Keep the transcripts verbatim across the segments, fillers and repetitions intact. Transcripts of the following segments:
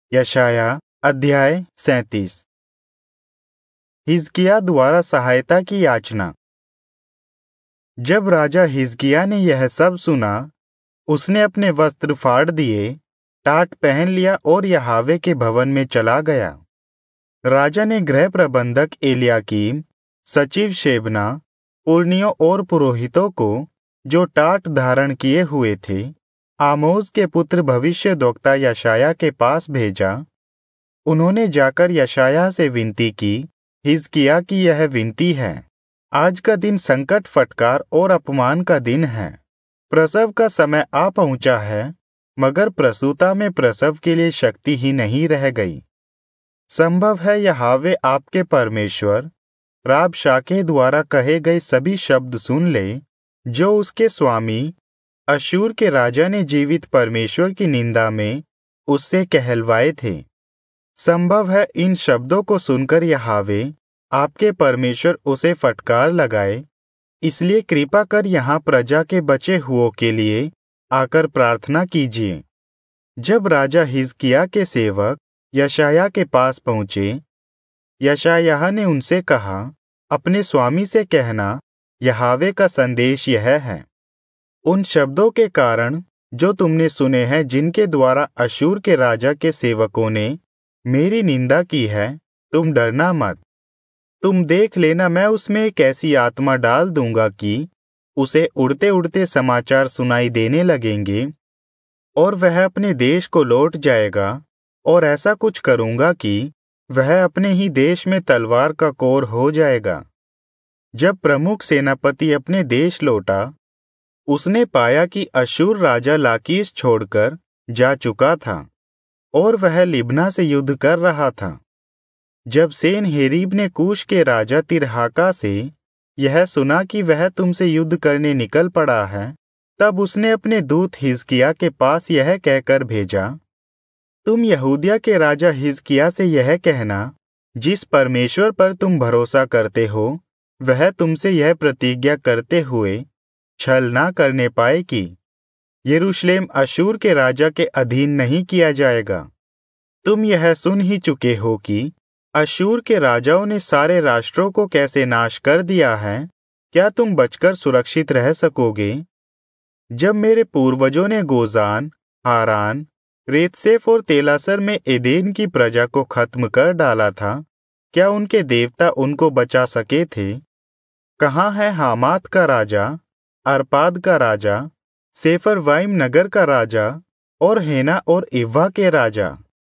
यशाया अध्याय सैंतीस। हिजकिय्याह द्वारा सहायता की याचना। जब राजा हिजकिय्याह ने यह सब सुना, उसने अपने वस्त्र फाड़ दिए, टाट पहन लिया और यहोवा के भवन में चला गया। राजा ने गृह प्रबंधक एलयाकीम, सचिव शेबना, पुरनियों और पुरोहितों को, जो टाट धारण किए हुए थे, आमोज के पुत्र भविष्यद्वक्ता यशायाह के पास भेजा। उन्होंने जाकर यशायाह से विनती की, हिजकिय्याह की यह विनती है, आज का दिन संकट, फटकार और अपमान का दिन है। प्रसव का समय आ पहुंचा है, मगर प्रसूता में प्रसव के लिए शक्ति ही नहीं रह गई। संभव है यहोवा आपके परमेश्वर राबशाके द्वारा कहे गए सभी शब्द सुन ले, जो उसके स्वामी अश्शूर के राजा ने जीवित परमेश्वर की निंदा में उससे कहलवाए थे। संभव है इन शब्दों को सुनकर यहोवा आपके परमेश्वर उसे फटकार लगाए। इसलिए कृपा कर यहाँ प्रजा के बचे हुओं के लिए आकर प्रार्थना कीजिए। जब राजा हिजकिय्याह के सेवक यशायाह के पास पहुँचे, यशायाह ने उनसे कहा, अपने स्वामी से कहना, यहोवा का संदेश यह है, उन शब्दों के कारण जो तुमने सुने हैं, जिनके द्वारा अश्शूर के राजा के सेवकों ने मेरी निंदा की है, तुम डरना मत। तुम देख लेना, मैं उसमें एक ऐसी आत्मा डाल दूंगा कि उसे उड़ते उड़ते समाचार सुनाई देने लगेंगे, और वह अपने देश को लौट जाएगा। और ऐसा कुछ करूंगा कि वह अपने ही देश में तलवार का कोर हो जाएगा। जब प्रमुख सेनापति अपने देश लौटा, उसने पाया कि अश्शूर राजा लाकीश छोड़कर जा चुका था और वह लिब्ना से युद्ध कर रहा था। जब सेनहेरीब ने कूश के राजा तिरहाका से यह सुना कि वह तुमसे युद्ध करने निकल पड़ा है, तब उसने अपने दूत हिजकिय्याह के पास यह कहकर भेजा, तुम यहूदिया के राजा हिजकिय्याह से यह कहना, जिस परमेश्वर पर तुम भरोसा करते हो, वह तुमसे यह प्रतिज्ञा करते हुए छल ना करने पाए कि यरूशलेम अश्शूर के राजा के अधीन नहीं किया जाएगा। तुम यह सुन ही चुके हो कि अश्शूर के राजाओं ने सारे राष्ट्रों को कैसे नाश कर दिया है। क्या तुम बचकर सुरक्षित रह सकोगे? जब मेरे पूर्वजों ने गोजान, हारान, रेतसेफ और तेलासर में एदेन की प्रजा को खत्म कर डाला था, क्या उनके देवता उनको बचा सके थे? कहाँ है हामात का राजा, अर्पाद का राजा, सेफरवाइम नगर का राजा और हेना और इव्वा के राजा?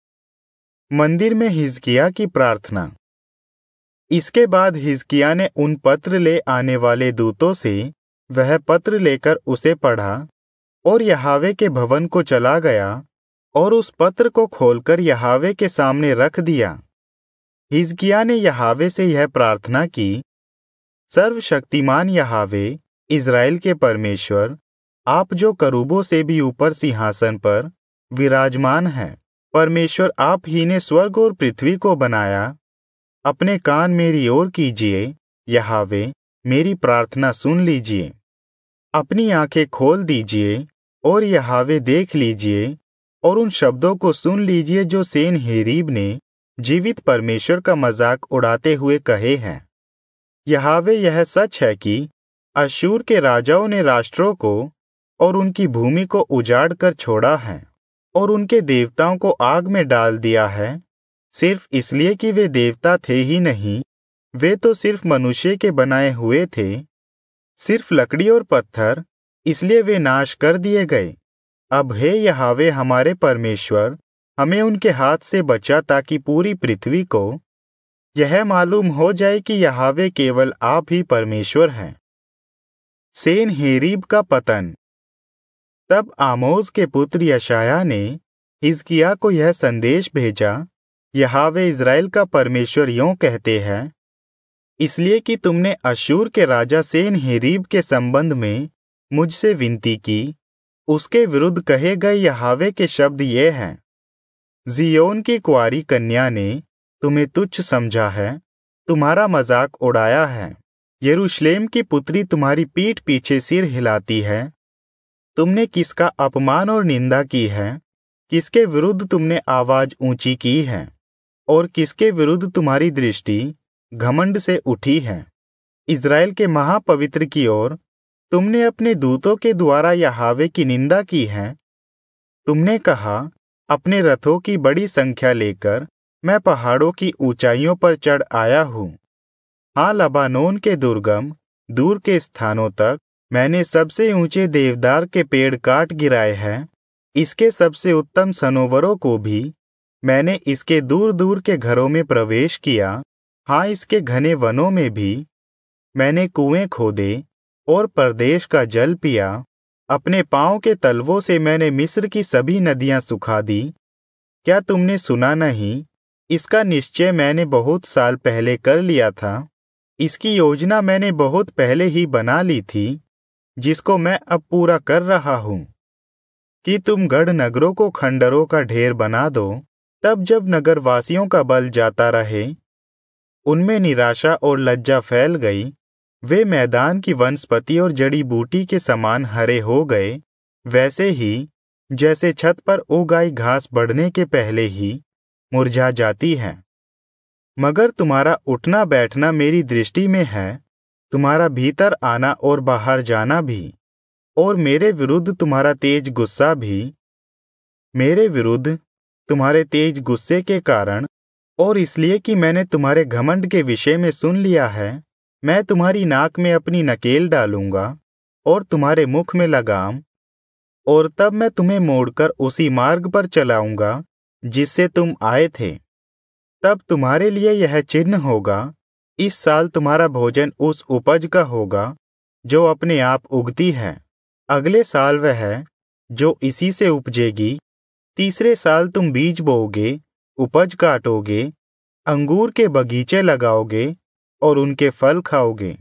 मंदिर में हिजकिय्याह की प्रार्थना। इसके बाद हिजकिय्याह ने उन पत्र ले आने वाले दूतों से वह पत्र लेकर उसे पढ़ा और यहोवा के भवन को चला गया और उस पत्र को खोलकर यहोवा के सामने रख दिया। हिजकिय्याह ने यहोवा से यह प्रार्थना की, सर्वशक्तिमान यहोवा, इज़राइल के परमेश्वर, आप जो करूबों से भी ऊपर सिंहासन पर विराजमान हैं, परमेश्वर आप ही ने स्वर्ग और पृथ्वी को बनाया। अपने कान मेरी ओर कीजिए, यहोवा, मेरी प्रार्थना सुन लीजिए। अपनी आंखें खोल दीजिए और यहोवा देख लीजिए और उन शब्दों को सुन लीजिए जो सेनहेरीब ने जीवित परमेश्वर का मजाक उड़ाते हुए कहे हैं। यहोवा, यह सच है कि अश्शूर के राजाओं ने राष्ट्रों को और उनकी भूमि को उजाड़ कर छोड़ा है और उनके देवताओं को आग में डाल दिया है, सिर्फ इसलिए कि वे देवता थे ही नहीं, वे तो सिर्फ मनुष्य के बनाए हुए थे, सिर्फ लकड़ी और पत्थर, इसलिए वे नाश कर दिए गए। अब हे यहोवा हमारे परमेश्वर, हमें उनके हाथ से बचा, ताकि पूरी पृथ्वी को यह मालूम हो जाए कि यहोवा केवल आप ही परमेश्वर हैं। सेनहेरीब का पतन। तब आमोज के पुत्र यशायाह ने हिजकिय्याह को यह संदेश भेजा, यहोवा इज़राइल का परमेश्वर यों कहते हैं, इसलिए कि तुमने अश्शूर के राजा सेनहेरीब के संबंध में मुझसे विनती की, उसके विरुद्ध कहे गए यहोवा के शब्द ये हैं, जियोन की कुंवारी कन्या ने तुम्हें तुच्छ समझा है, तुम्हारा मजाक उड़ाया है। यरूशलेम की पुत्री तुम्हारी पीठ पीछे सिर हिलाती है। तुमने किसका अपमान और निंदा की है? किसके विरुद्ध तुमने आवाज ऊंची की है और किसके विरुद्ध तुम्हारी दृष्टि घमंड से उठी है? इज़राइल के महापवित्र की ओर तुमने अपने दूतों के द्वारा यहोवा की निंदा की है। तुमने कहा, अपने रथों की बड़ी संख्या लेकर मैं पहाड़ों की ऊंचाइयों पर चढ़ आया हूँ। हाँ, लबानोन के दुर्गम दूर के स्थानों तक मैंने सबसे ऊंचे देवदार के पेड़ काट गिराए हैं। इसके सबसे उत्तम सनोवरों को भी मैंने इसके दूर दूर के घरों में प्रवेश किया। हाँ, इसके घने वनों में भी मैंने कुएं खोदे और परदेश का जल पिया। अपने पाँव के तलवों से मैंने मिस्र की सभी नदियां सुखा दी। क्या तुमने सुना नहीं? इसका निश्चय मैंने बहुत साल पहले कर लिया था। इसकी योजना मैंने बहुत पहले ही बना ली थी, जिसको मैं अब पूरा कर रहा हूँ। कि तुम गढ़ नगरों को खंडरों का ढेर बना दो, तब जब नगरवासियों का बल जाता रहे, उनमें निराशा और लज्जा फैल गई। वे मैदान की वनस्पति और जड़ी बूटी के समान हरे हो गए, वैसे ही जैसे छत पर उगाई घास बढ़ने के पहले ही मुरझा जाती है। मगर तुम्हारा उठना बैठना मेरी दृष्टि में है, तुम्हारा भीतर आना और बाहर जाना भी, और मेरे विरुद्ध तुम्हारा तेज गुस्सा भी। मेरे विरुद्ध तुम्हारे तेज गुस्से के कारण और इसलिए कि मैंने तुम्हारे घमंड के विषय में सुन लिया है, मैं तुम्हारी नाक में अपनी नकेल डालूंगा और तुम्हारे मुख में लगाम, और तब मैं तुम्हें मोड़कर उसी मार्ग पर चलाऊंगा जिससे तुम आए थे। तब तुम्हारे लिए यह चिन्ह होगा, इस साल तुम्हारा भोजन उस उपज का होगा जो अपने आप उगती है। अगले साल वह जो इसी से उपजेगी। तीसरे साल तुम बीज बोओगे, उपज काटोगे, अंगूर के बगीचे लगाओगे और उनके फल खाओगे।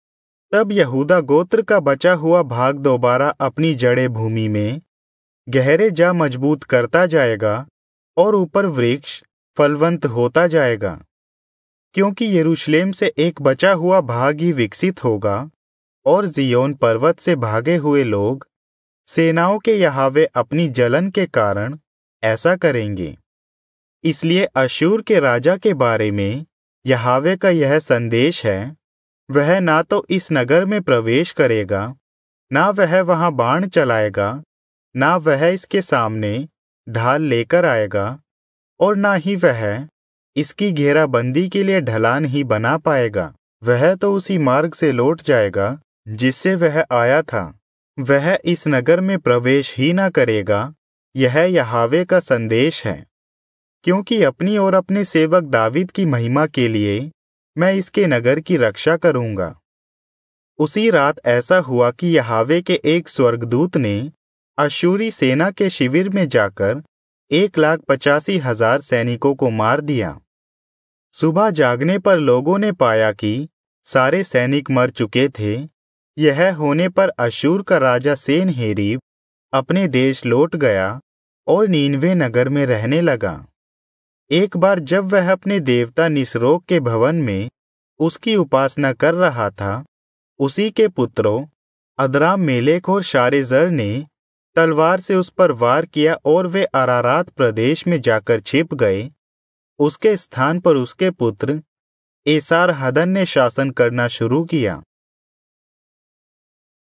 तब यहूदा गोत्र का बचा हुआ भाग दोबारा अपनी जड़ें भूमि में गहरे जा मजबूत करता जाएगा और ऊपर वृक्ष फलवंत होता जाएगा, क्योंकि यरूशलेम से एक बचा हुआ भाग ही विकसित होगा और जियोन पर्वत से भागे हुए लोग सेनाओं के यहोवा अपनी जलन के कारण ऐसा करेंगे। इसलिए अश्शूर के राजा के बारे में यहोवा का यह संदेश है, वह ना तो इस नगर में प्रवेश करेगा, ना वह वहां बाण चलाएगा, ना वह इसके सामने ढाल लेकर आएगा, और ना ही वह इसकी घेराबंदी के लिए ढलान ही बना पाएगा। वह तो उसी मार्ग से लौट जाएगा जिससे वह आया था। वह इस नगर में प्रवेश ही ना करेगा। यह यहोवा का संदेश है, क्योंकि अपनी और अपने सेवक दावीद की महिमा के लिए मैं इसके नगर की रक्षा करूंगा। उसी रात ऐसा हुआ कि यहोवा के एक स्वर्गदूत ने अश्शूरी सेना के शिविर में जाकर एक लाख पचासी हजार सैनिकों को मार दिया। सुबह जागने पर लोगों ने पाया कि सारे सैनिक मर चुके थे। यह होने पर अश्शूर का राजा सेनहेरीब अपने देश लौट गया और नीनवे नगर में रहने लगा। एक बार जब वह अपने देवता निसरोक के भवन में उसकी उपासना कर रहा था, उसी के पुत्रों अदराम मेलेक और शारेजर ने तलवार से उस पर वार किया और वे अरारात प्रदेश में जाकर छिप गए। उसके स्थान पर उसके पुत्र एसार हदन ने शासन करना शुरू किया।